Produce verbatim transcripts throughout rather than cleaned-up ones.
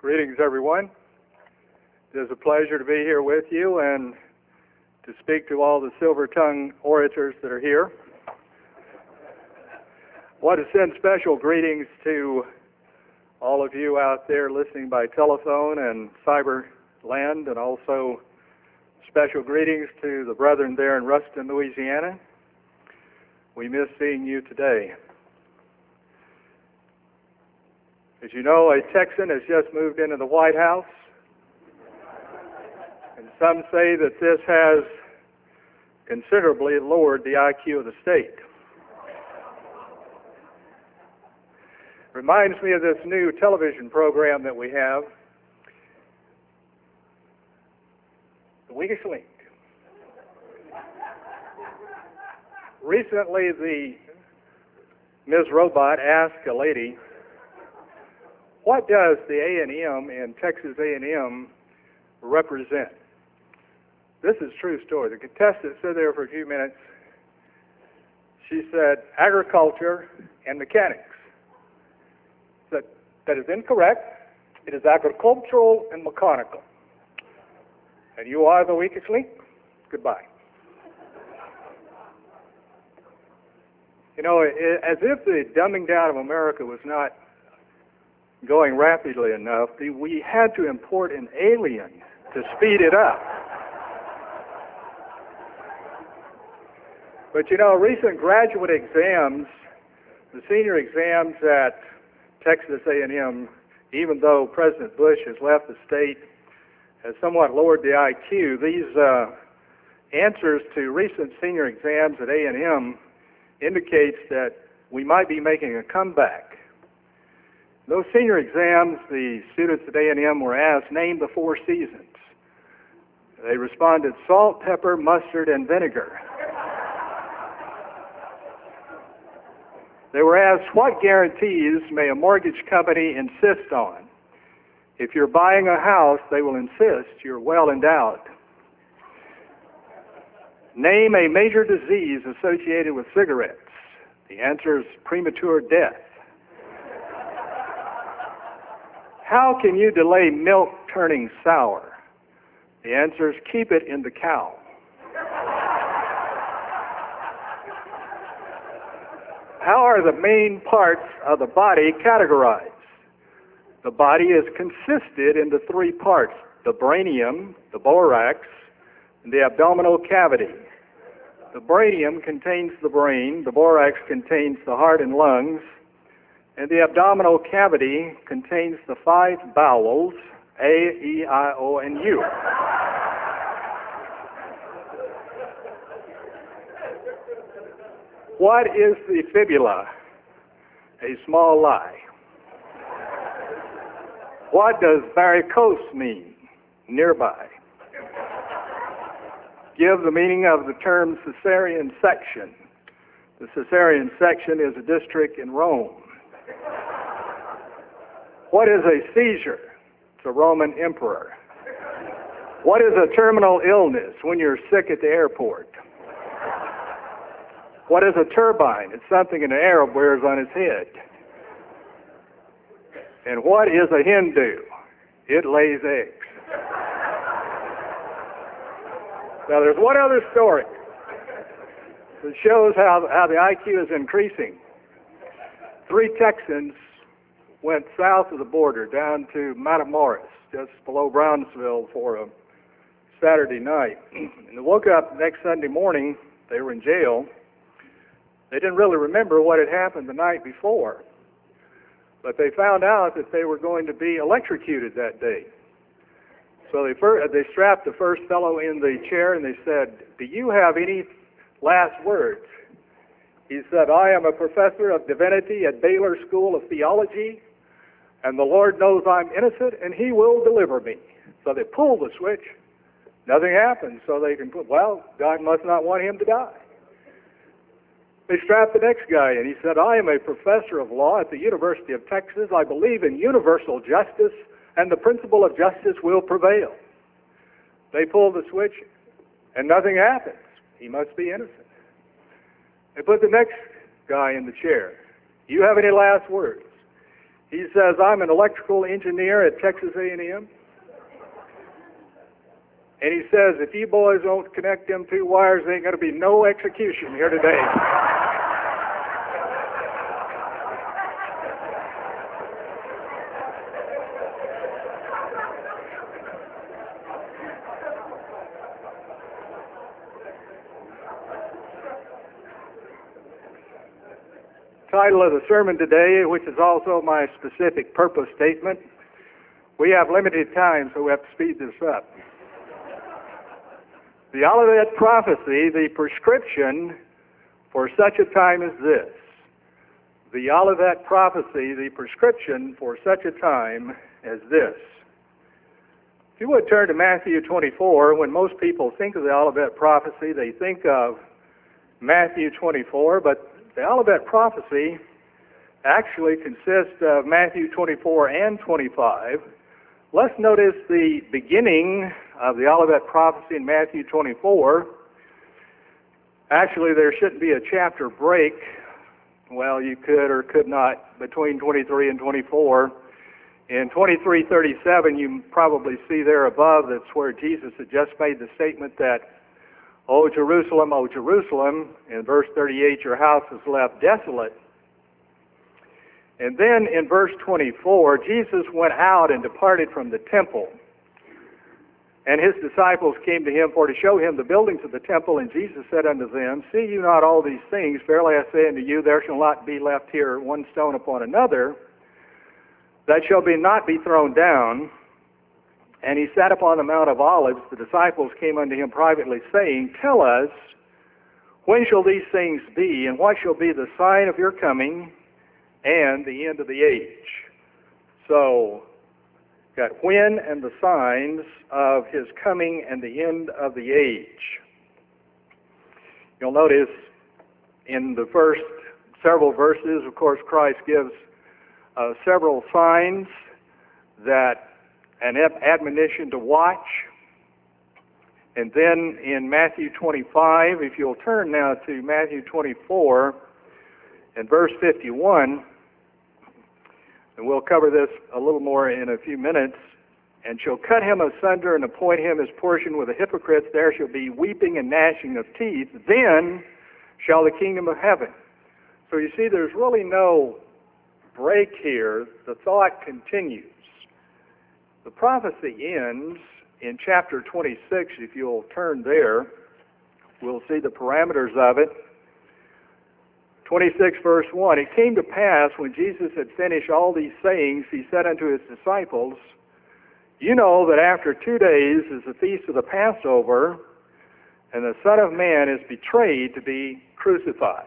Greetings, everyone. It is a pleasure to be here with you and to speak to all the silver-tongued orators that are here. I want to send special greetings to all of you out there listening by telephone and cyber land, and also special greetings to the brethren there in Ruston, Louisiana. We miss seeing you today. As you know, a Texan has just moved into the White House, and some say that this has considerably lowered the I Q of the state. Reminds me of this new television program that we have, The Weakest Link. Recently, the Miz Robot asked a lady, what does the A and M and Texas A and M represent? This is a true story. The contestant stood there for a few minutes. She said, agriculture and mechanics. Said, that is incorrect. It is agricultural and mechanical. And you are the weakest link? Goodbye. You know, as if the dumbing down of America was not going rapidly enough, we had to import an alien to speed it up. But you know, recent graduate exams, the senior exams at Texas A and M, even though President Bush has left the state, has somewhat lowered the I Q. These uh, answers to recent senior exams at A and M indicates that we might be making a comeback. Those senior exams, the students at A and M were asked, name the four seasons. They responded, salt, pepper, mustard, and vinegar. They were asked, what guarantees may a mortgage company insist on? If you're buying a house, they will insist you're well endowed. Name a major disease associated with cigarettes. The answer is premature death. How can you delay milk turning sour? The answer is keep it in the cow. How are the main parts of the body categorized? The body is consisted into three parts, the brainium, the borax, and the abdominal cavity. The brainium contains the brain, the borax contains the heart and lungs, and the abdominal cavity contains the five bowels, A, E, I, O, and U. What is the fibula? A small lie. What does varicose mean? Nearby. Give the meaning of the term Caesarean section. The Caesarean section is a district in Rome. What is a seizure? It's a Roman emperor. What is a terminal illness? When you're sick at the airport. What is a turbine? It's something an Arab wears on his head. And what is a hen do? It lays eggs. Now there's one other story that shows how, how the I Q is increasing. Three Texans went south of the border down to Matamoros, just below Brownsville, for a Saturday night. And they woke up next Sunday morning, they were in jail. They didn't really remember what had happened the night before, but they found out that they were going to be electrocuted that day. So they, fir- they strapped the first fellow in the chair and they said, do you have any last words? He said, I am a professor of divinity at Baylor School of Theology, and the Lord knows I'm innocent, and He will deliver me. So they pulled the switch. Nothing happened, so they can put, well, God must not want him to die. They strapped the next guy in. He said, I am a professor of law at the University of Texas. I believe in universal justice, and the principle of justice will prevail. They pulled the switch, and nothing happens. He must be innocent. They put the next guy in the chair. You have any last words? He says, I'm an electrical engineer at Texas A and M. And he says, if you boys don't connect them two wires, there ain't going to be no execution here today. Title of the sermon today, which is also my specific purpose statement. We have limited time, so we have to speed this up. The Olivet Prophecy, the prescription for such a time as this. The Olivet Prophecy, the prescription for such a time as this. If you would turn to Matthew twenty-four, when most people think of the Olivet Prophecy, they think of Matthew twenty-four, but the Olivet Prophecy actually consists of Matthew twenty-four and twenty-five. Let's notice the beginning of the Olivet Prophecy in Matthew twenty-four. Actually, there shouldn't be a chapter break. Well, you could or could not between twenty-three and twenty-four. In twenty-three thirty-seven, you probably see there above, that's where Jesus had just made the statement that, O Jerusalem, O Jerusalem, in verse thirty-eight, your house is left desolate. And then in verse twenty-four, Jesus went out and departed from the temple. And his disciples came to him for to show him the buildings of the temple. And Jesus said unto them, see you not all these things? Verily I say unto you, there shall not be left here one stone upon another that shall be not be thrown down. And he sat upon the Mount of Olives. The disciples came unto him privately, saying, tell us, when shall these things be, and what shall be the sign of your coming and the end of the age? So, got when and the signs of his coming and the end of the age. You'll notice in the first several verses, of course, Christ gives uh, several signs that an admonition to watch. And then in Matthew twenty-five, if you'll turn now to Matthew twenty-four and verse fifty-one, and we'll cover this a little more in a few minutes, and shall cut him asunder and appoint him his portion with the hypocrites. There shall be weeping and gnashing of teeth. Then shall the kingdom of heaven. So you see, there's really no break here. The thought continues. The prophecy ends in chapter twenty-six. If you'll turn there, we'll see the parameters of it. twenty-six verse one, it came to pass when Jesus had finished all these sayings, he said unto his disciples, you know that after two days is the feast of the Passover, and the Son of Man is betrayed to be crucified.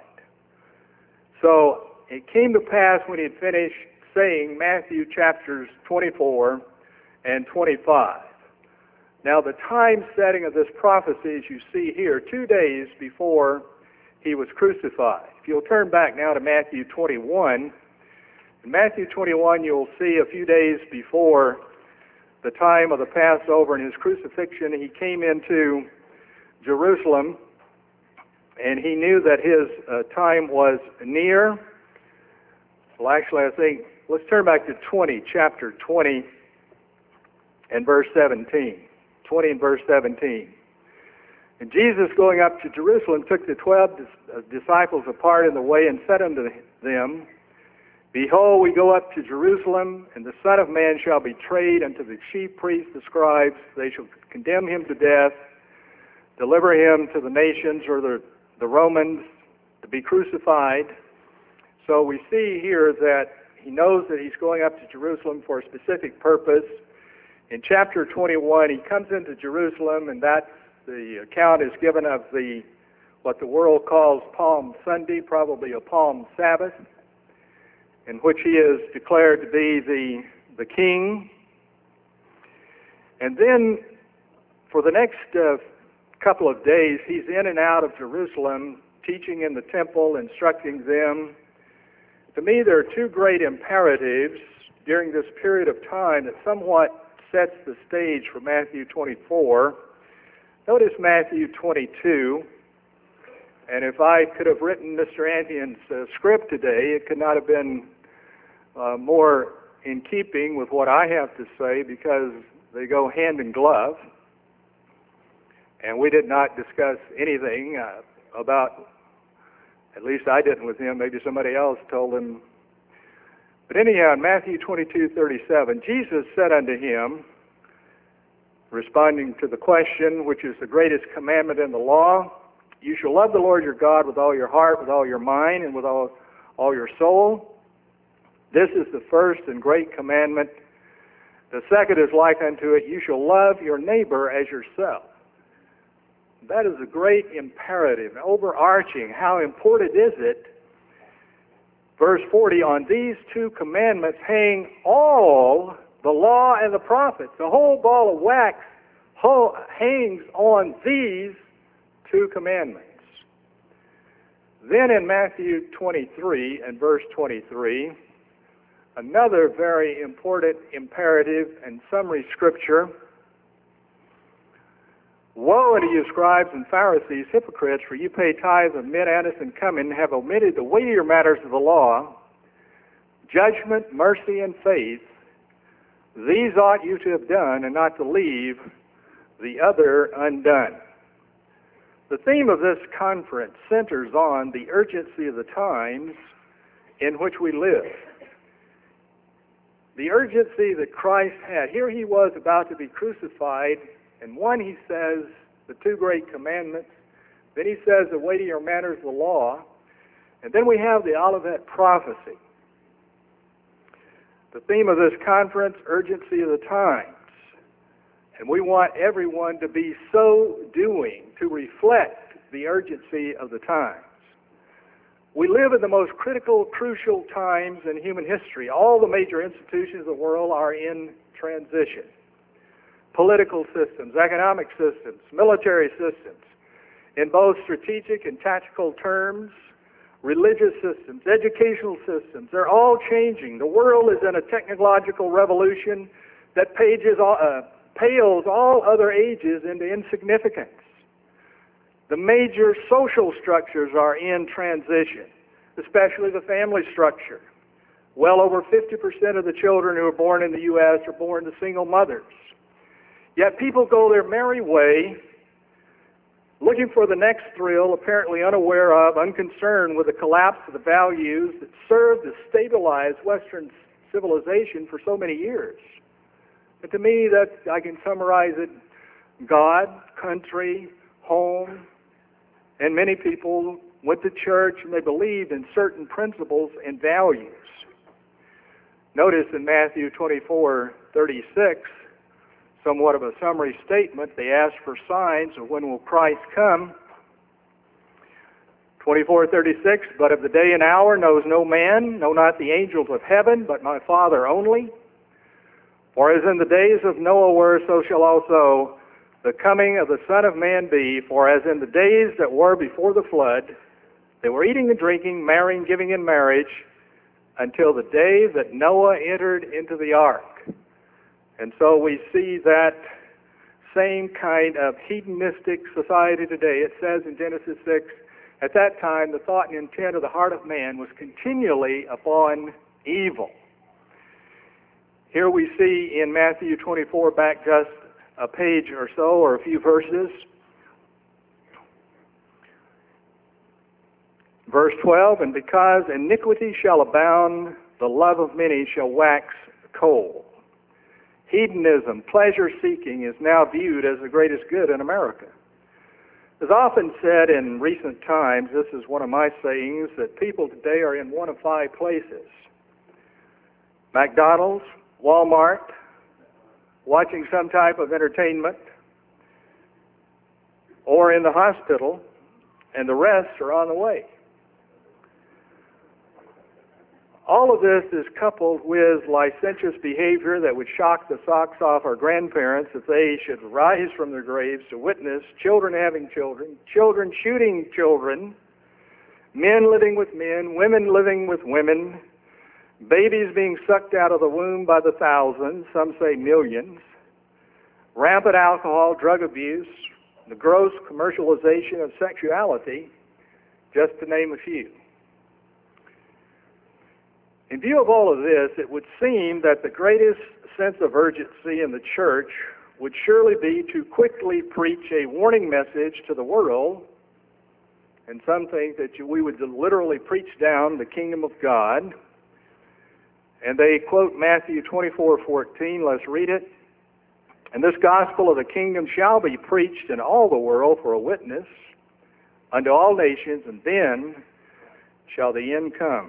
So it came to pass when he had finished saying Matthew chapters twenty-four and twenty-five. Now the time setting of this prophecy, as you see here, two days before he was crucified. If you'll turn back now to Matthew twenty-one, in Matthew twenty-one you'll see a few days before the time of the Passover and his crucifixion, he came into Jerusalem, and he knew that his uh, time was near. Well, actually, I think, let's turn back to twenty, chapter twenty and verse seventeen. twenty and verse seventeen. And Jesus, going up to Jerusalem, took the twelve disciples apart in the way and said unto them, behold, we go up to Jerusalem, and the Son of Man shall be betrayed unto the chief priests, the scribes. They shall condemn him to death, deliver him to the nations, or the, the Romans, to be crucified. So we see here that he knows that he's going up to Jerusalem for a specific purpose. In chapter twenty-one, he comes into Jerusalem, and that's the account is given of the what the world calls Palm Sunday, probably a Palm Sabbath, in which he is declared to be the, the king. And then for the next uh, couple of days, he's in and out of Jerusalem, teaching in the temple, instructing them. To me, there are two great imperatives during this period of time that somewhat sets the stage for Matthew twenty-four. Notice Matthew twenty-two, and if I could have written Mister Antion's uh, script today, it could not have been uh, more in keeping with what I have to say because they go hand in glove. And we did not discuss anything uh, about, at least I didn't with him, maybe somebody else told him. But anyhow, in Matthew twenty-two thirty-seven, Jesus said unto him, responding to the question, which is the greatest commandment in the law, you shall love the Lord your God with all your heart, with all your mind, and with all, all your soul. This is the first and great commandment. The second is like unto it, you shall love your neighbor as yourself. That is a great imperative, overarching. How important is it? Verse forty, on these two commandments hang all the law and the prophets. The whole ball of wax whole, hangs on these two commandments. Then in Matthew twenty-three and verse twenty-three, another very important imperative and summary scripture. Woe unto you, scribes and Pharisees, hypocrites, for you pay tithes of mint, anise, and cumin, and have omitted the weightier matters of the law, judgment, mercy, and faith. These ought you to have done, and not to leave the other undone. The theme of this conference centers on the urgency of the times in which we live. The urgency that Christ had. Here he was about to be crucified, and one, he says, the two great commandments. Then he says the weightier matters of the law. And then we have the Olivet prophecy. The theme of this conference, urgency of the times. And we want everyone to be so doing to reflect the urgency of the times. We live in the most critical, crucial times in human history. All the major institutions of the world are in transition. Political systems, economic systems, military systems, in both strategic and tactical terms, religious systems, educational systems, they're all changing. The world is in a technological revolution that pages, uh, pales all other ages into insignificance. The major social structures are in transition, especially the family structure. Well over fifty percent of the children who are born in the U S are born to single mothers. Yet people go their merry way, looking for the next thrill, apparently unaware of, unconcerned with the collapse of the values that served to stabilize Western civilization for so many years. But to me, that I can summarize it: God, country, home, and many people went to church and they believed in certain principles and values. Notice in Matthew twenty-four thirty-six, somewhat of a summary statement. They asked for signs of when will Christ come. twenty-four thirty-six, but of the day and hour knows no man, no not the angels of heaven, but my Father only. For as in the days of Noah were, so shall also the coming of the Son of Man be. For as in the days that were before the flood, they were eating and drinking, marrying, giving in marriage, until the day that Noah entered into the ark. And so we see that same kind of hedonistic society today. It says in Genesis six, at that time the thought and intent of the heart of man was continually upon evil. Here we see in Matthew twenty-four, back just a page or so, or a few verses, verse twelve, and because iniquity shall abound, the love of many shall wax cold. Hedonism, pleasure-seeking, is now viewed as the greatest good in America. As often said in recent times, this is one of my sayings, that people today are in one of five places: McDonald's, Walmart, watching some type of entertainment, or in the hospital, and the rest are on the way. All of this is coupled with licentious behavior that would shock the socks off our grandparents if they should rise from their graves to witness children having children, children shooting children, men living with men, women living with women, babies being sucked out of the womb by the thousands, some say millions, rampant alcohol, drug abuse, the gross commercialization of sexuality, just to name a few. In view of all of this, it would seem that the greatest sense of urgency in the church would surely be to quickly preach a warning message to the world. And some think that we would literally preach down the kingdom of God. And they quote Matthew twenty-four fourteen. Let's read it. "And this gospel of the kingdom shall be preached in all the world for a witness unto all nations, and then shall the end come."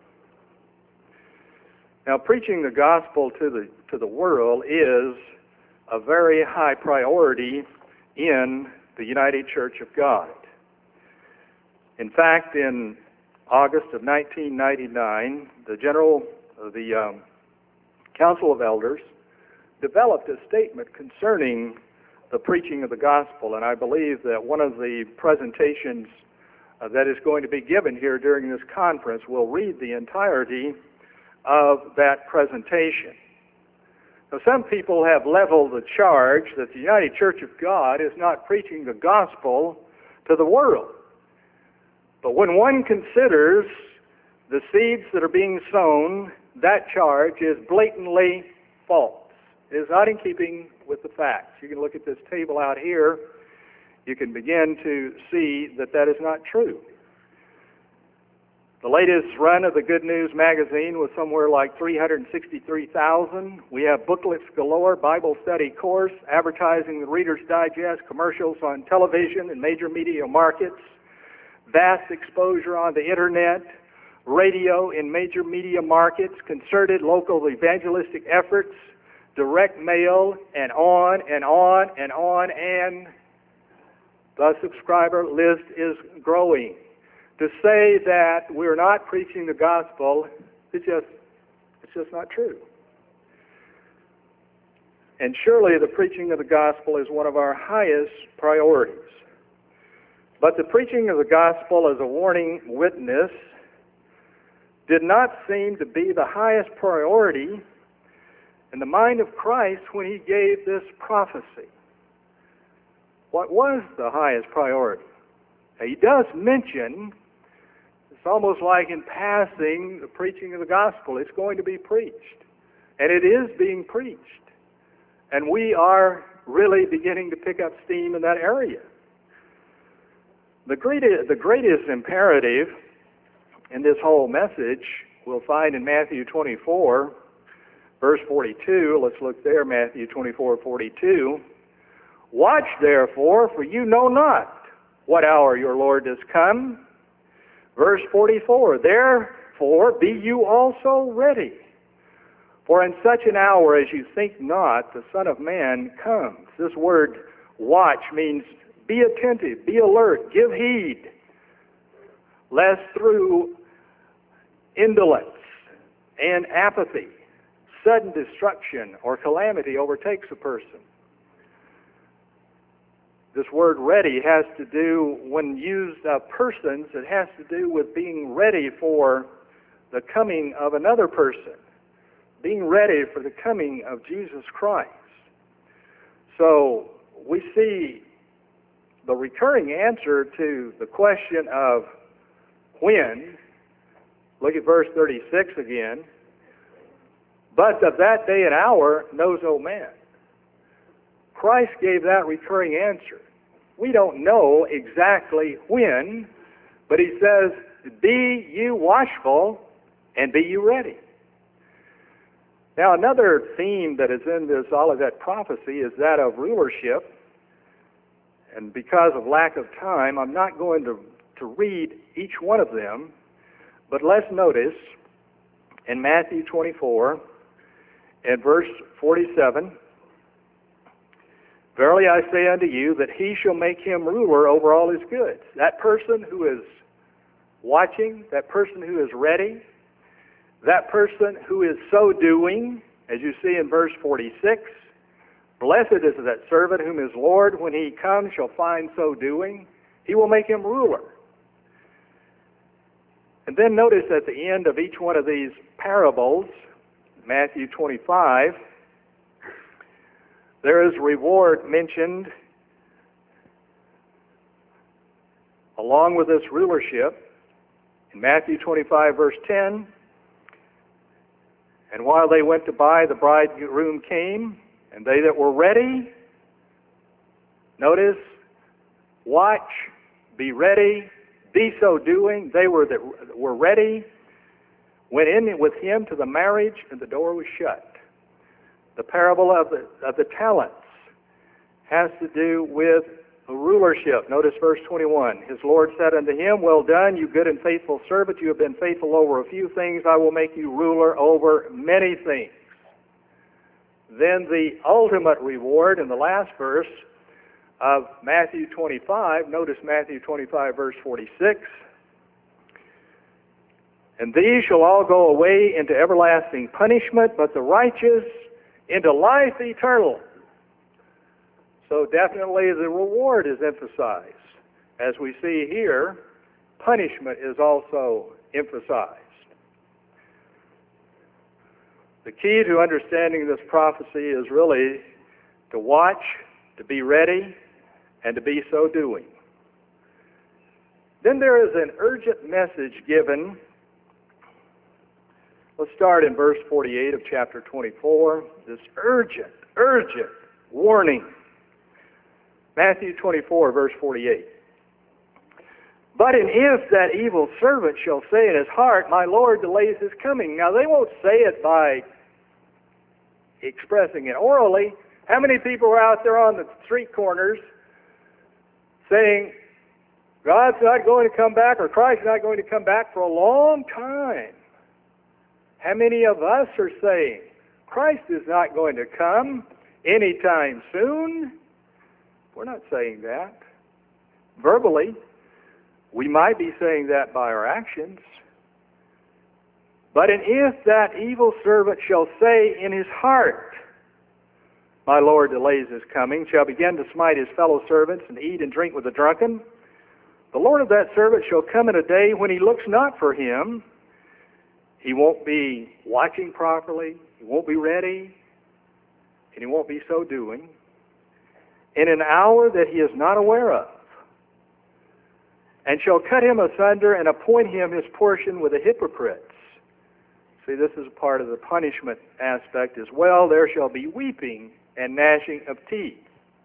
Now, preaching the gospel to the to the world is a very high priority in the United Church of God. In fact, in August of nineteen ninety-nine, the General, the um, Council of Elders developed a statement concerning the preaching of the gospel, and I believe that one of the presentations uh, that is going to be given here during this conference will read the entirety of that presentation. Now, some people have leveled the charge that the United Church of God is not preaching the gospel to the world. But when one considers the seeds that are being sown, that charge is blatantly false. It is not in keeping with the facts. You can look at this table out here. You can begin to see that that is not true. The latest run of the Good News magazine was somewhere like three hundred sixty-three thousand. We have booklets galore, Bible study course, advertising the Reader's Digest, commercials on television and major media markets, vast exposure on the internet, radio in major media markets, concerted local evangelistic efforts, direct mail, and on and on and on, and the subscriber list is growing. To say that we're not preaching the gospel, it's just, it's just not true. And surely the preaching of the gospel is one of our highest priorities. But the preaching of the gospel as a warning witness did not seem to be the highest priority in the mind of Christ when he gave this prophecy. What was the highest priority? Now, he does mention, it's almost like in passing, the preaching of the gospel. It's going to be preached. And it is being preached. And we are really beginning to pick up steam in that area. The greatest, the greatest imperative in this whole message we'll find in Matthew twenty-four, verse forty-two. Let's look there, Matthew twenty-four, forty-two. "Watch therefore, for you know not what hour your Lord is come." Verse forty-four, "Therefore be you also ready, for in such an hour as you think not, the Son of Man comes." This word watch means be attentive, be alert, give heed, lest through indolence and apathy, sudden destruction or calamity overtakes a person. This word ready has to do, when used of persons, it has to do with being ready for the coming of another person, being ready for the coming of Jesus Christ. So we see the recurring answer to the question of when. Look at verse thirty-six again. "But of that day and hour knows no man." Christ gave that recurring answer. We don't know exactly when, but he says, "Be you watchful and be you ready." Now, another theme that is in this Olivet prophecy is that of rulership. And because of lack of time, I'm not going to, to read each one of them, but let's notice in Matthew twenty-four and verse forty-seven, "Verily I say unto you, that he shall make him ruler over all his goods." That person who is watching, that person who is ready, that person who is so doing, as you see in verse forty-six, "Blessed is that servant whom his Lord, when he comes, shall find so doing. He will make him ruler." And then notice at the end of each one of these parables, Matthew twenty-five, there is reward mentioned along with this rulership. In Matthew twenty-five, verse ten, And while they went to buy, the bridegroom came, and they that were ready, notice, watch, be ready, be so doing. They were that were ready, went in with him to the marriage, and the door was shut. The parable of the, of the talents has to do with rulership. Notice verse twenty-one. His Lord said unto him, Well done, you good and faithful servant. You have been faithful over a few things. I will make you ruler over many things. Then the ultimate reward in the last verse of Matthew twenty-five. Notice Matthew twenty-five, verse forty-six. And these shall all go away into everlasting punishment, but the righteous into life eternal. So definitely the reward is emphasized. As we see here, punishment is also emphasized. The key to understanding this prophecy is really to watch, to be ready, and to be so doing. Then there is an urgent message given. Let's start in verse forty-eight of chapter twenty-four. This urgent, urgent warning. Matthew twenty-four, verse forty-eight. But and if that evil servant shall say in his heart, My Lord delays his coming. Now they won't say it by expressing it orally. How many people are out there on the street corners saying, God's not going to come back, or Christ's not going to come back for a long time? How many of us are saying, Christ is not going to come anytime soon? We're not saying that. Verbally, we might be saying that by our actions. But and if that evil servant shall say in his heart, My Lord delays his coming, shall begin to smite his fellow servants, and eat and drink with the drunken, the Lord of that servant shall come in a day when he looks not for him. He won't be watching properly, he won't be ready, and he won't be so doing, in an hour that he is not aware of, and shall cut him asunder and appoint him his portion with the hypocrites. See, this is part of the punishment aspect as well. There shall be weeping and gnashing of teeth.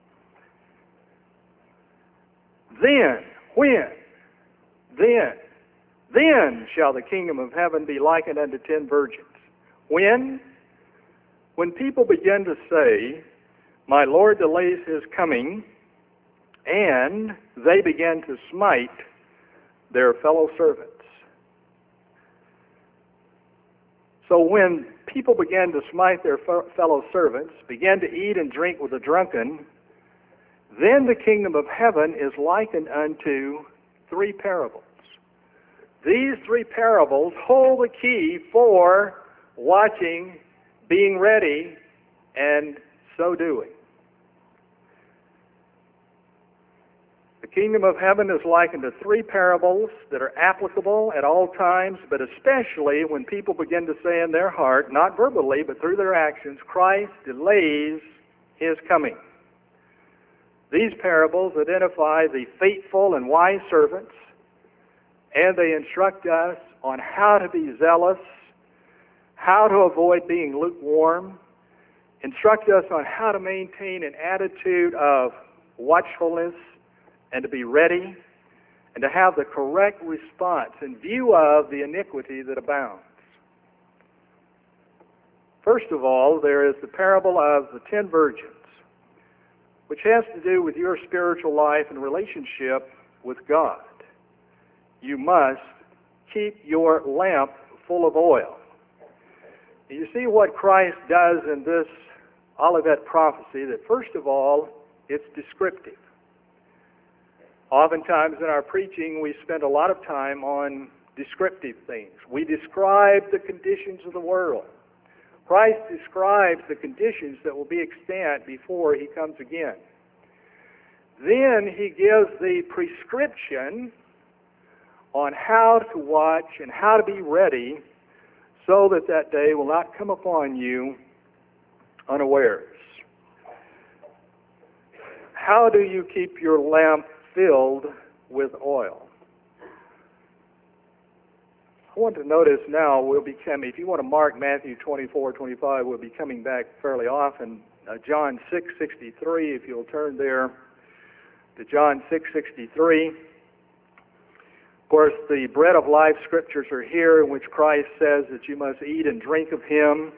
Then, when? Then, then shall the kingdom of heaven be likened unto ten virgins. When? When people begin to say, My Lord delays his coming, and they begin to smite their fellow servants. So when people began to smite their fellow servants, began to eat and drink with the drunken, then the kingdom of heaven is likened unto three parables. These three parables hold the key for watching, being ready, and so doing. The kingdom of heaven is likened to three parables that are applicable at all times, but especially when people begin to say in their heart, not verbally, but through their actions, Christ delays his coming. These parables identify the faithful and wise servants, and they instruct us on how to be zealous, how to avoid being lukewarm, instruct us on how to maintain an attitude of watchfulness and to be ready, and to have the correct response in view of the iniquity that abounds. First of all, there is the parable of the ten virgins, which has to do with your spiritual life and relationship with God. You must keep your lamp full of oil. You see what Christ does in this Olivet prophecy, that first of all, it's descriptive. Oftentimes in our preaching, we spend a lot of time on descriptive things. We describe the conditions of the world. Christ describes the conditions that will be extant before he comes again. Then he gives the prescription on how to watch and how to be ready so that that day will not come upon you unawares. How do you keep your lamp filled with oil? I want to notice now, we'll be coming, if you want to mark Matthew twenty-four, twenty-five, we'll be coming back fairly often. Uh, John six sixty-three, if you'll turn there to John six sixty-three. Of course, the bread of life scriptures are here, in which Christ says that you must eat and drink of Him.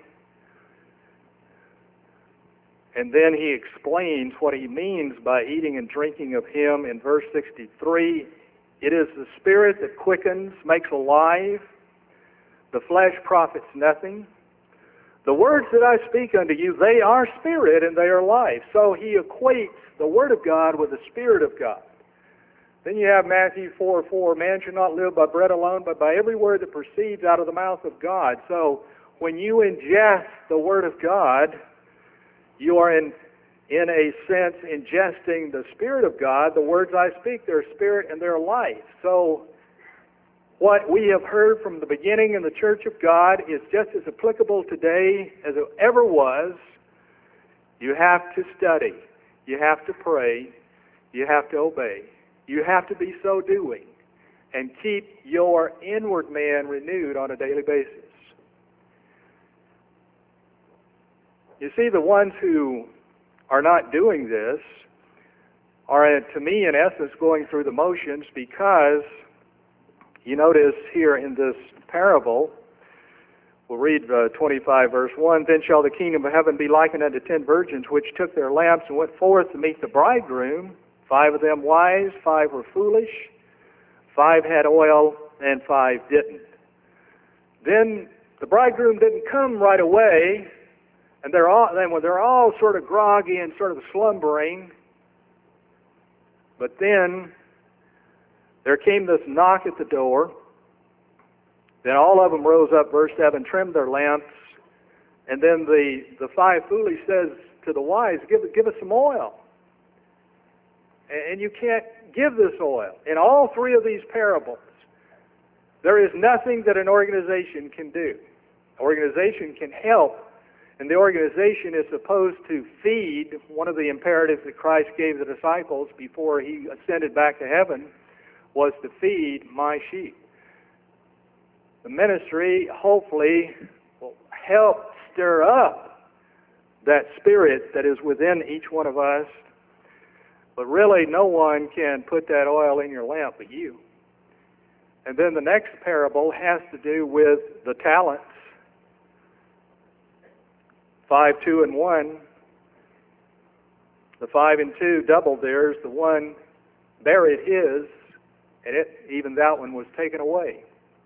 And then He explains what He means by eating and drinking of Him in verse sixty-three. It is the Spirit that quickens, makes alive. The flesh profits nothing. The words that I speak unto you, they are spirit and they are life. So He equates the Word of God with the Spirit of God. Then you have Matthew four four, man shall not live by bread alone, but by every word that proceeds out of the mouth of God. So when you ingest the Word of God, you are in, in a sense ingesting the Spirit of God. The words I speak, they're spirit and they're life. So what we have heard from the beginning in the Church of God is just as applicable today as it ever was. You have to study. You have to pray. You have to obey. You have to be so doing and keep your inward man renewed on a daily basis. You see, the ones who are not doing this are, to me, in essence, going through the motions, because you notice here in this parable, we'll read uh, twenty-five, verse one, then shall the kingdom of heaven be likened unto ten virgins, which took their lamps and went forth to meet the bridegroom. Five of them wise, five were foolish, five had oil, and five didn't. Then the bridegroom didn't come right away, and they're all, then when they're all sort of groggy and sort of slumbering, but then there came this knock at the door. Then all of them rose up, verse seven, trimmed their lamps. And then the, the five foolish says to the wise, give, give us some oil. And you can't give this oil. In all three of these parables, there is nothing that an organization can do. An organization can help, and the organization is supposed to feed. One of the imperatives that Christ gave the disciples before He ascended back to heaven was to feed my sheep. The ministry, hopefully, will help stir up that spirit that is within each one of us. But really, no one can put that oil in your lamp but you. And then the next parable has to do with the talents. Five, two, and one. The five and two doubled theirs. The one buried his, and it, even that one was taken away.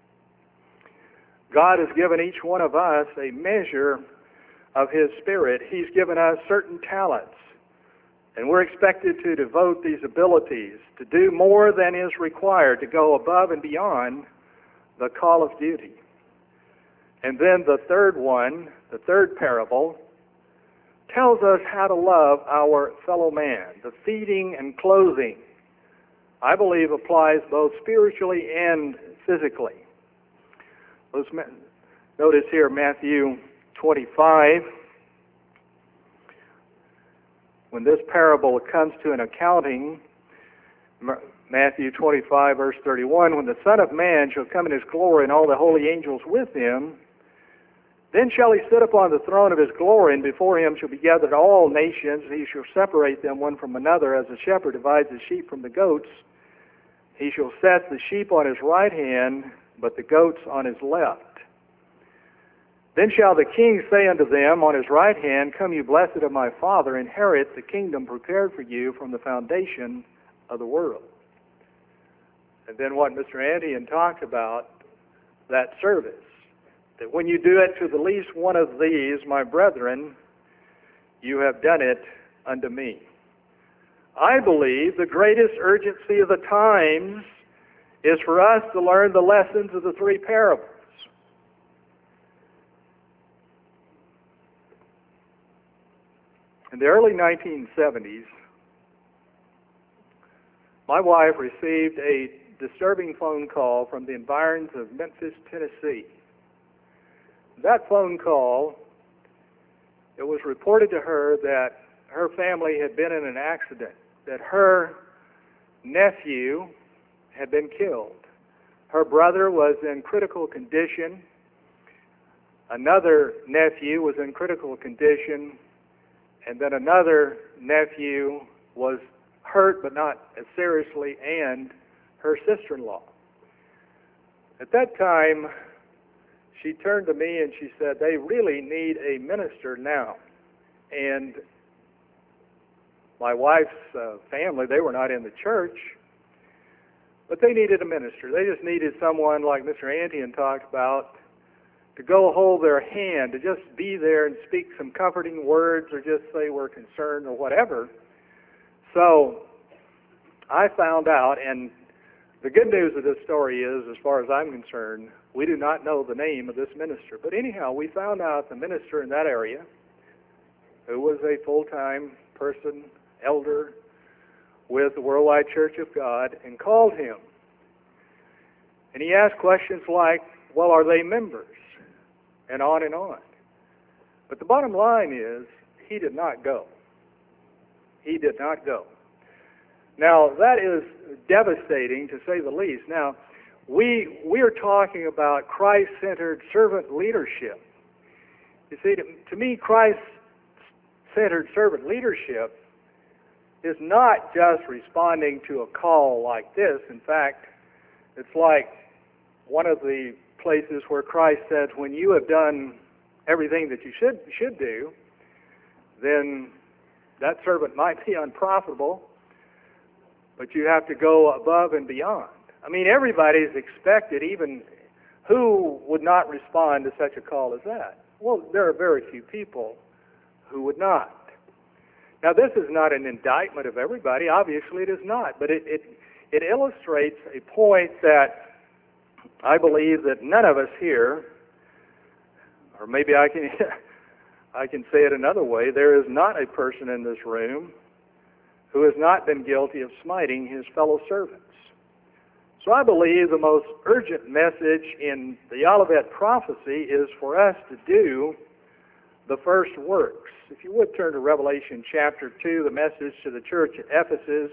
God has given each one of us a measure of His Spirit. He's given us certain talents, and we're expected to devote these abilities to do more than is required, to go above and beyond the call of duty. And then the third one, the third parable, tells us how to love our fellow man. The feeding and clothing, I believe, applies both spiritually and physically. Let's notice here Matthew twenty-five. When this parable comes to an accounting, Matthew twenty-five, verse thirty-one, when the Son of Man shall come in His glory and all the holy angels with Him, then shall He sit upon the throne of His glory, and before Him shall be gathered all nations, and He shall separate them one from another, as a shepherd divides the sheep from the goats. He shall set the sheep on His right hand, but the goats on His left. Then shall the King say unto them on His right hand, come, you blessed of my Father, inherit the kingdom prepared for you from the foundation of the world. And then what Mister Antian talked about, that service, that when you do it to the least one of these, my brethren, you have done it unto me. I believe the greatest urgency of the times is for us to learn the lessons of the three parables. In the early nineteen seventies, my wife received a disturbing phone call from the environs of Memphis, Tennessee. That phone call, it was reported to her that her family had been in an accident, that her nephew had been killed. her brother was in critical condition. Another nephew was in critical condition. And then another nephew was hurt, but not as seriously, and her sister-in-law. At that time, she turned to me and she said, they really need a minister now. And my wife's uh, family, they were not in the church, but they needed a minister. They just needed someone like Mister Antian talked about to go hold their hand, to just be there and speak some comforting words or just say we're concerned or whatever. So I found out, and the good news of this story is, as far as I'm concerned, we do not know the name of this minister. But anyhow, we found out the minister in that area, who was a full-time person, elder with the Worldwide Church of God, and called him. And he asked questions like, well, are they members? And on and on. But the bottom line is, he did not go. He did not go. Now, that is devastating, to say the least. Now, we we are talking about Christ-centered servant leadership. You see, to, to me, Christ-centered servant leadership is not just responding to a call like this. In fact, it's like one of the places where Christ said, when you have done everything that you should should do, then that servant might be unprofitable, but you have to go above and beyond. I mean, everybody is expected, even who would not respond to such a call as that? Well, there are very few people who would not. Now, this is not an indictment of everybody. Obviously, it is not. But it, it, it illustrates a point that I believe that none of us here, or maybe I can, I can say it another way, there is not a person in this room who has not been guilty of smiting his fellow servants. So I believe the most urgent message in the Olivet prophecy is for us to do the first works. If you would turn to Revelation chapter two, the message to the church at Ephesus.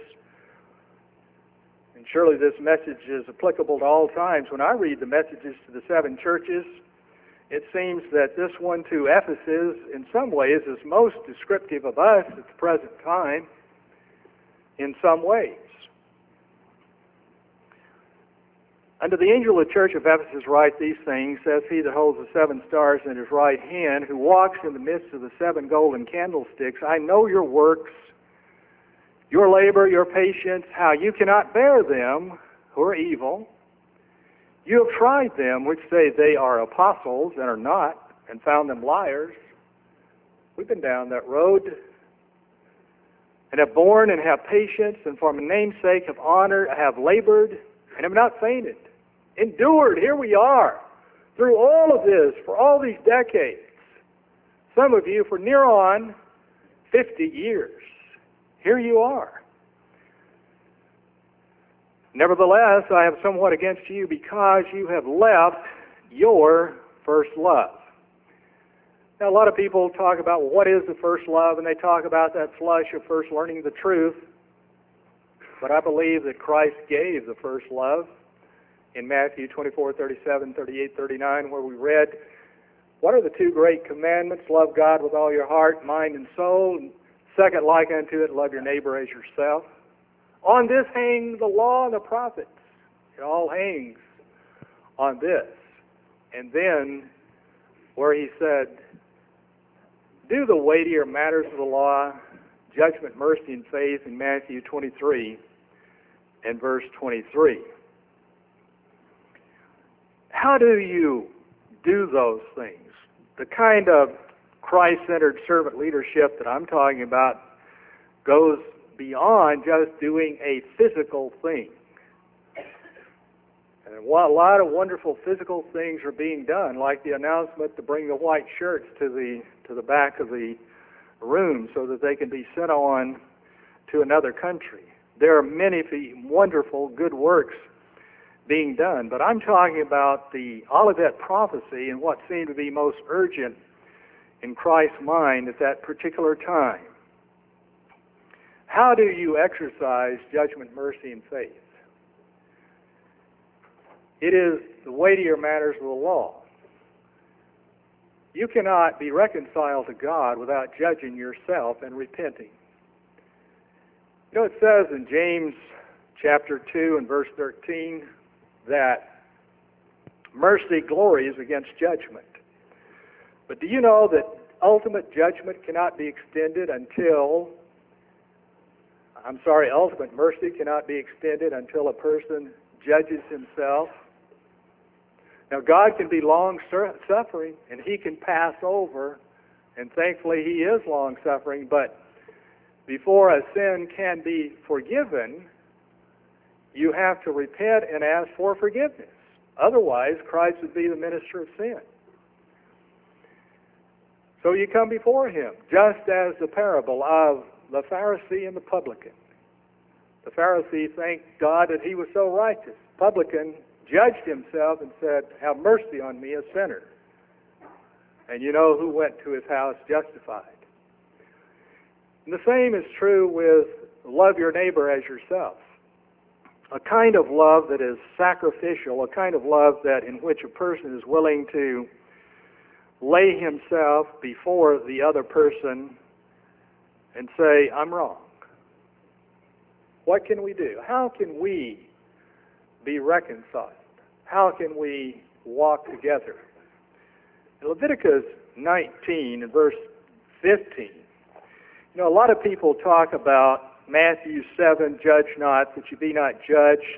And surely this message is applicable to all times. When I read the messages to the seven churches, it seems that this one to Ephesus, in some ways, is most descriptive of us at the present time, in some ways. Unto the angel of the church of Ephesus write these things, says he that holds the seven stars in his right hand, who walks in the midst of the seven golden candlesticks. I know your works, your labor, your patience, how you cannot bear them who are evil. You have tried them which say they are apostles and are not, and found them liars. We've been down that road, and have borne and have patience, and for my name's sake have honored, have labored, and have not fainted. Endured, here we are, through all of this, for all these decades. Some of you for near on fifty years. Here you are. Nevertheless, I have somewhat against you, because you have left your first love. Now, a lot of people talk about, well, what is the first love, and they talk about that flush of first learning the truth. But I believe that Christ gave the first love in Matthew twenty-four, thirty-seven, thirty-eight, thirty-nine, where we read, what are the two great commandments? Love God with all your heart, mind, and soul. And second, like unto it, love your neighbor as yourself. On this hang the law and the prophets. It all hangs on this. And then, where he said, do the weightier matters of the law, judgment, mercy, and faith, in Matthew twenty-three and verse twenty-three. How do you do those things? The kind of Christ-centered servant leadership that I'm talking about goes beyond just doing a physical thing. And a lot of wonderful physical things are being done, like the announcement to bring the white shirts to the to the back of the room so that they can be sent on to another country. There are many wonderful good works being done, but I'm talking about the Olivet prophecy and what seemed to be most urgent in Christ's mind at that particular time. How do you exercise judgment, mercy, and faith? It is the weightier matters of the law. You cannot be reconciled to God without judging yourself and repenting. You know, it says in James chapter two and verse thirteen that mercy glories against judgment. But do you know that ultimate judgment cannot be extended until, I'm sorry, ultimate mercy cannot be extended until a person judges himself? Now, God can be long-suffering, and He can pass over, and thankfully He is long-suffering, but before a sin can be forgiven, you have to repent and ask for forgiveness. Otherwise, Christ would be the minister of sin. So you come before Him, just as the parable of the Pharisee and the publican. The Pharisee thanked God that he was so righteous. Publican judged himself and said, "Have mercy on me, a sinner." And you know who went to his house justified. And the same is true with love your neighbor as yourself. A kind of love that is sacrificial, a kind of love that in which a person is willing to lay himself before the other person and say, "I'm wrong." What can we do? How can we be reconciled? How can we walk together? In Leviticus nineteen and verse fifteen, you know, a lot of people talk about Matthew seven, "Judge not, that you be not judged."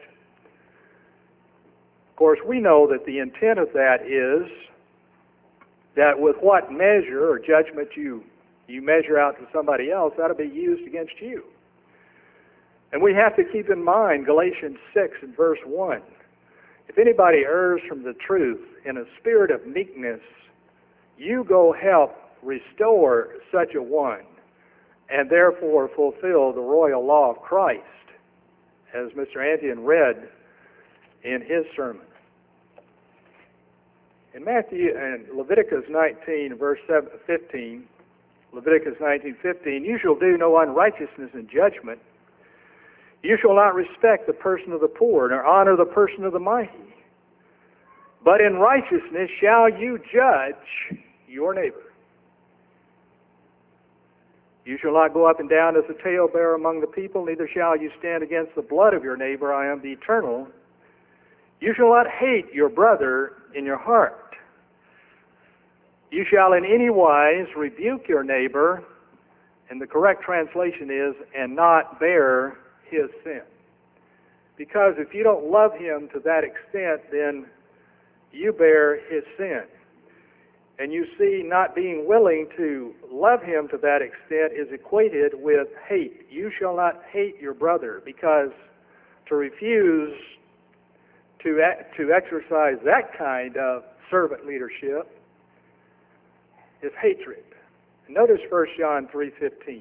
Of course, we know that the intent of that is that with what measure or judgment you, you measure out to somebody else, that'll be used against you. And we have to keep in mind Galatians six and verse one. If anybody errs from the truth in a spirit of meekness, you go help restore such a one, and therefore fulfill the royal law of Christ, as Mister Antian read in his sermon. In Matthew and Leviticus nineteen, verse fifteen, Leviticus nineteen fifteen, "You shall do no unrighteousness in judgment. You shall not respect the person of the poor, nor honor the person of the mighty. But in righteousness shall you judge your neighbor. You shall not go up and down as a talebearer among the people, neither shall you stand against the blood of your neighbor. I am the Eternal. You shall not hate your brother in your heart. You shall in any wise rebuke your neighbor," and the correct translation is, "and not bear his sin." Because if you don't love him to that extent, then you bear his sin. And you see, not being willing to love him to that extent is equated with hate. You shall not hate your brother, because to refuse to, to exercise that kind of servant leadership is hatred. Notice First John three fifteen.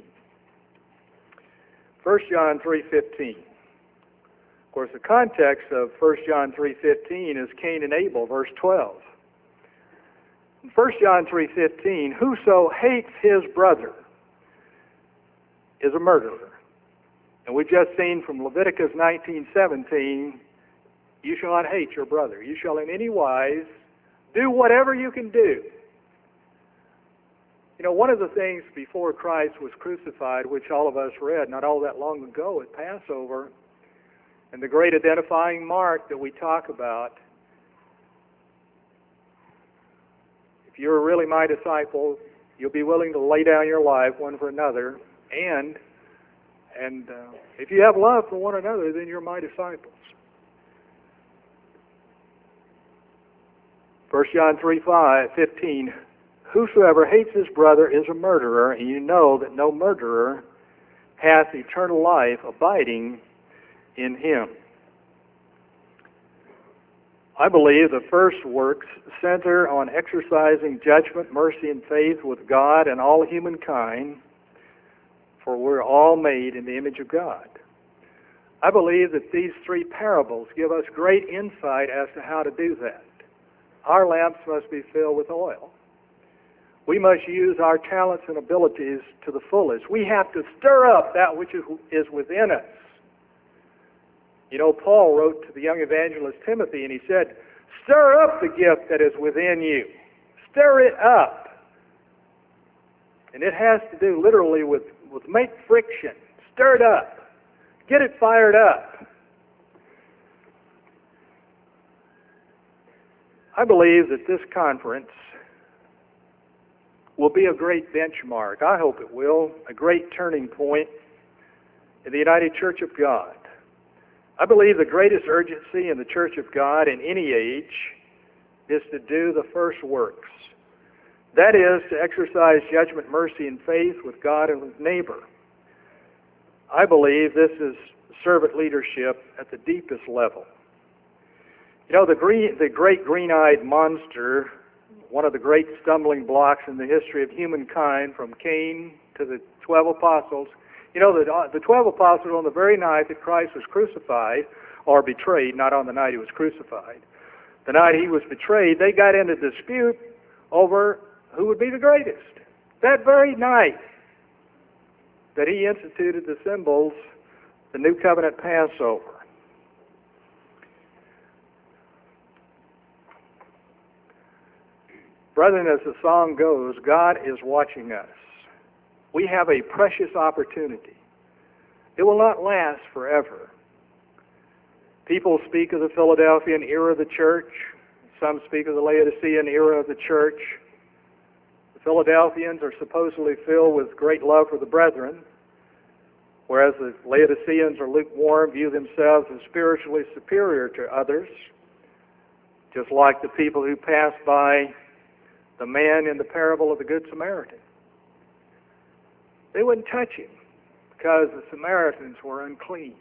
First John three fifteen. Of course, the context of First John three fifteen is Cain and Abel, verse twelve. In First John three fifteen, "Whoso hates his brother is a murderer." And we've just seen from Leviticus nineteen seventeen, "You shall not hate your brother. You shall in any wise do whatever you can do." You know, one of the things before Christ was crucified, which all of us read not all that long ago at Passover, and the great identifying mark that we talk about, if you're really my disciple, you'll be willing to lay down your life one for another, and and uh, if you have love for one another, then you're my disciples. First John three fifteen, "Whosoever hates his brother is a murderer, and you know that no murderer hath eternal life abiding in him." I believe the first works center on exercising judgment, mercy, and faith with God and all humankind, for we're all made in the image of God. I believe that these three parables give us great insight as to how to do that. Our lamps must be filled with oil. We must use our talents and abilities to the fullest. We have to stir up that which is within us. You know, Paul wrote to the young evangelist Timothy, and he said, stir up the gift that is within you. Stir it up. And it has to do literally with, with make friction. Stir it up. Get it fired up. I believe that this conference will be a great benchmark. I hope it will. A great turning point in the United Church of God. I believe the greatest urgency in the Church of God in any age is to do the first works. That is, to exercise judgment, mercy, and faith with God and with neighbor. I believe this is servant leadership at the deepest level. You know, the, green, the great green-eyed monster, one of the great stumbling blocks in the history of humankind, from Cain to the twelve apostles. You know, the, the twelve apostles, on the very night that Christ was crucified, or betrayed, not on the night he was crucified, the night he was betrayed, they got into dispute over who would be the greatest. That very night that he instituted the symbols, the New Covenant Passover. Brethren, as the song goes, God is watching us. We have a precious opportunity. It will not last forever. People speak of the Philadelphian era of the church. Some speak of the Laodicean era of the church. The Philadelphians are supposedly filled with great love for the brethren, whereas the Laodiceans are lukewarm, view themselves as spiritually superior to others, just like the people who passed by the man in the parable of the Good Samaritan. They wouldn't touch him because the Samaritans were unclean.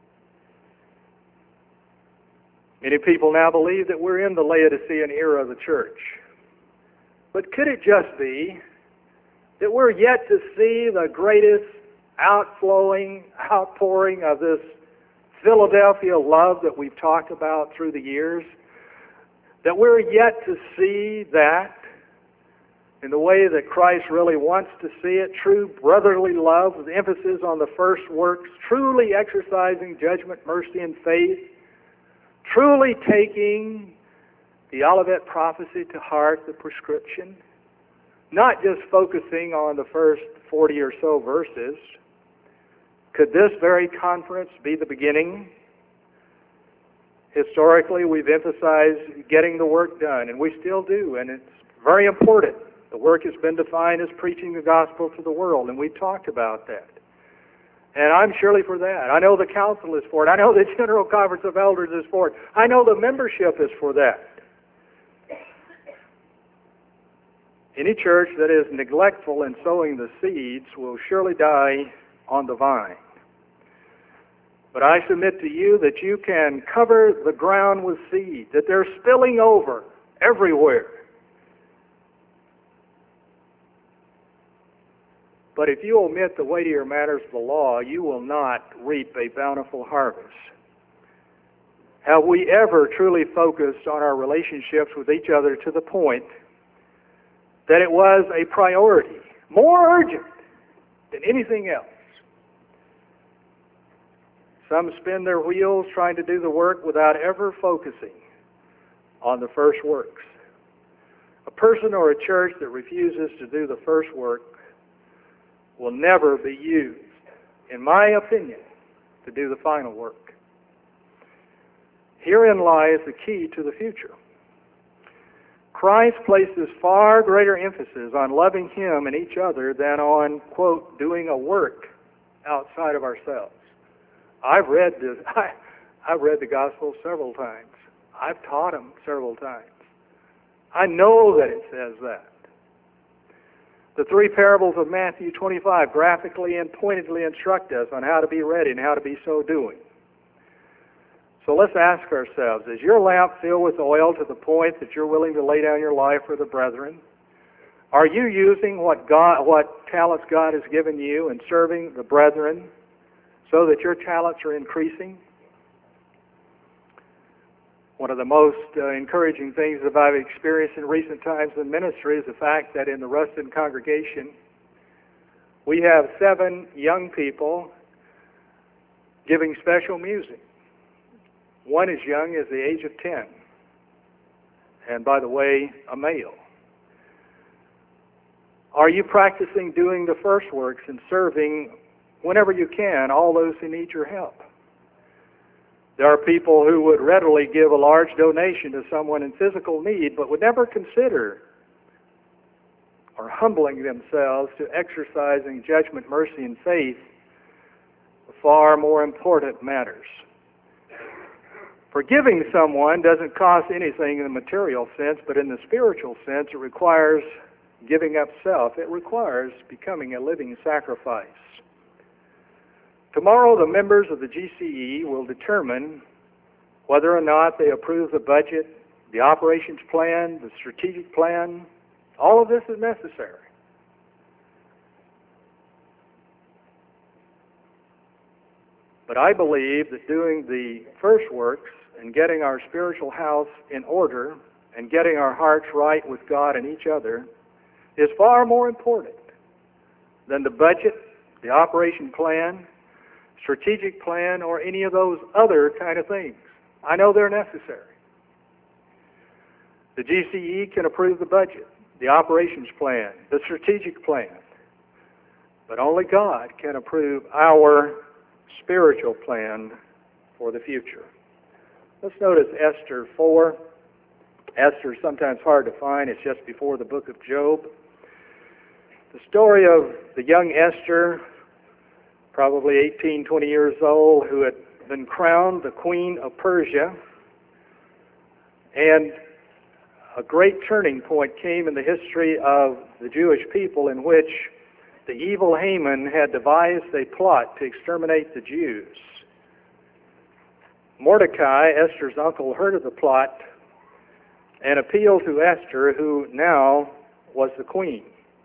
Many people now believe that we're in the Laodicean era of the church. But could it just be that we're yet to see the greatest outflowing, outpouring of this Philadelphia love that we've talked about through the years? That we're yet to see that in the way that Christ really wants to see it, true brotherly love with emphasis on the first works, truly exercising judgment, mercy, and faith, truly taking the Olivet prophecy to heart, the prescription, not just focusing on the first forty or so verses. Could this very conference be the beginning? Historically, we've emphasized getting the work done, and we still do, and it's very important. The work has been defined as preaching the gospel to the world, and we talked about that. And I'm surely for that. I know the council is for it. I know the General Conference of Elders is for it. I know the membership is for that. Any church that is neglectful in sowing the seeds will surely die on the vine. But I submit to you that you can cover the ground with seed, that they're spilling over everywhere. But if you omit the weightier matters of the law, you will not reap a bountiful harvest. Have we ever truly focused on our relationships with each other to the point that it was a priority, more urgent than anything else? Some spin their wheels trying to do the work without ever focusing on the first works. A person or a church that refuses to do the first work will never be used, in my opinion, to do the final work. Herein lies the key to the future. Christ places far greater emphasis on loving Him and each other than on, quote, doing a work outside of ourselves. I've read this, I, I've read the Gospel several times. I've taught them several times. I know that it says that. The three parables of Matthew twenty-five graphically and pointedly instruct us on how to be ready and how to be so doing. So let's ask ourselves, is your lamp filled with oil to the point that you're willing to lay down your life for the brethren? Are you using what God, what talents God has given you and serving the brethren so that your talents are increasing? One of the most uh, encouraging things that I've experienced in recent times in ministry is the fact that in the Ruston congregation, we have seven young people giving special music. one as young as the age of ten. And by the way, a male. Are you practicing doing the first works and serving, whenever you can, all those who need your help? There are people who would readily give a large donation to someone in physical need, but would never consider or humbling themselves to exercising judgment, mercy, and faith, far more important matters. Forgiving someone doesn't cost anything in the material sense, but in the spiritual sense, it requires giving up self. It requires becoming a living sacrifice. Tomorrow, the members of the G C E will determine whether or not they approve the budget, the operations plan, the strategic plan. All of this is necessary. But I believe that doing the first works and getting our spiritual house in order and getting our hearts right with God and each other is far more important than the budget, the operation plan, strategic plan, or any of those other kind of things. I know they're necessary. The G C E can approve the budget, the operations plan, the strategic plan, but only God can approve our spiritual plan for the future. Let's notice Esther four. Esther is sometimes hard to find. It's just before the book of Job. The story of the young Esther, probably eighteen, twenty years old, who had been crowned the queen of Persia. And a great turning point came in the history of the Jewish people, in which the evil Haman had devised a plot to exterminate the Jews. Mordecai, Esther's uncle, heard of the plot and appealed to Esther, who now was the queen.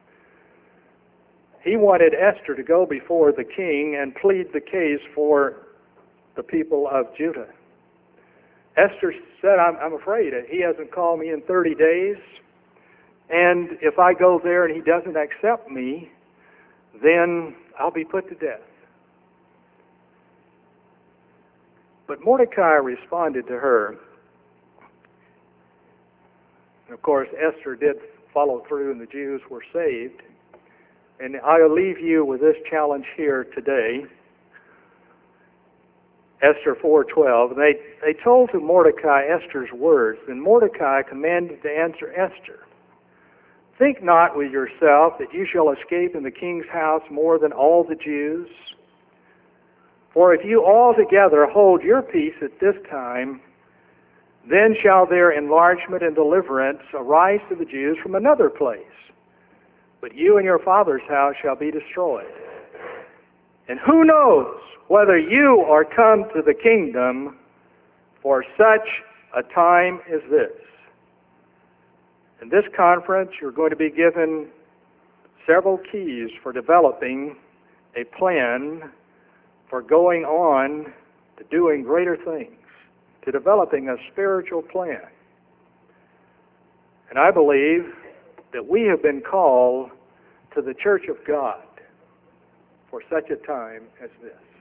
He wanted Esther to go before the king and plead the case for the people of Judah. Esther said, I'm, I'm afraid he hasn't called me in thirty days, and if I go there and he doesn't accept me, then I'll be put to death. But Mordecai responded to her. And of course, Esther did follow through, and the Jews were saved. And I'll leave you with this challenge here today. Esther four twelve. They, they told to Mordecai Esther's words, and Mordecai commanded to answer Esther, think not with yourself that you shall escape in the king's house more than all the Jews. For if you altogether hold your peace at this time, then shall their enlargement and deliverance arise to the Jews from another place. But you and your father's house shall be destroyed. And who knows whether you are come to the kingdom for such a time as this. In this conference, you're going to be given several keys for developing a plan for going on to doing greater things, to developing a spiritual plan. And I believe that we have been called to the church of God for such a time as this.